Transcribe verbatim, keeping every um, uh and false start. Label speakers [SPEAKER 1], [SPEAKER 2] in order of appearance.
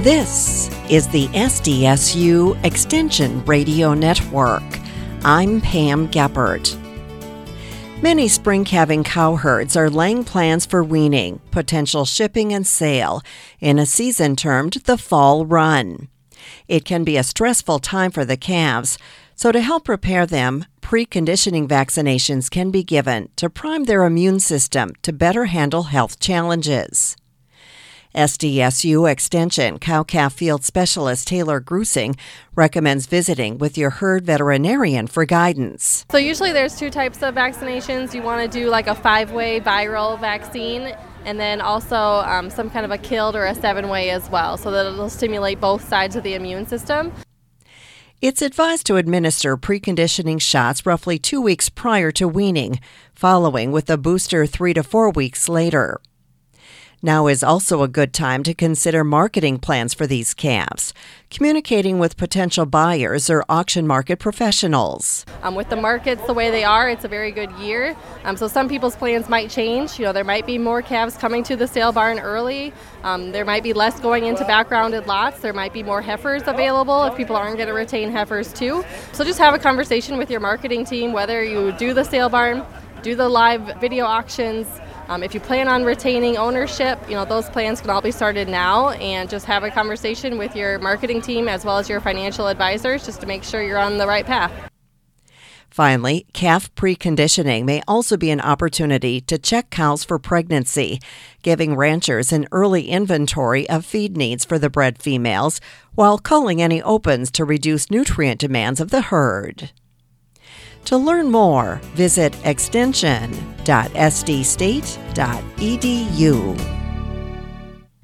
[SPEAKER 1] This is the S D S U Extension Radio Network. I'm Pam Geppert. Many spring calving cow herds are laying plans for weaning, potential shipping, and sale in a season termed the fall run. It can be a stressful time for the calves, so to help prepare them, preconditioning vaccinations can be given to prime their immune system to better handle health challenges. S D S U Extension cow-calf field specialist Taylor Grusing recommends visiting with your herd veterinarian for guidance.
[SPEAKER 2] So usually there's two types of vaccinations. You want to do like a five-way viral vaccine and then also um, some kind of a killed or a seven-way as well, so that it'll stimulate both sides of the immune system.
[SPEAKER 1] It's advised to administer preconditioning shots roughly two weeks prior to weaning, following with a booster three to four weeks later. Now is also a good time to consider marketing plans for these calves, communicating with potential buyers or auction market professionals.
[SPEAKER 2] Um, with the markets the way they are, it's a very good year. Um, so some people's plans might change. You know, there might be more calves coming to the sale barn early. Um, there might be less going into backgrounded lots. There might be more heifers available if people aren't going to retain heifers too. So just have a conversation with your marketing team, whether you do the sale barn, do the live video auctions. Um, if you plan on retaining ownership, you know, those plans can all be started now, and just have a conversation with your marketing team as well as your financial advisors just to make sure you're on the right path.
[SPEAKER 1] Finally, calf preconditioning may also be an opportunity to check cows for pregnancy, giving ranchers an early inventory of feed needs for the bred females while culling any opens to reduce nutrient demands of the herd. To learn more, visit extension dot s d state dot e d u.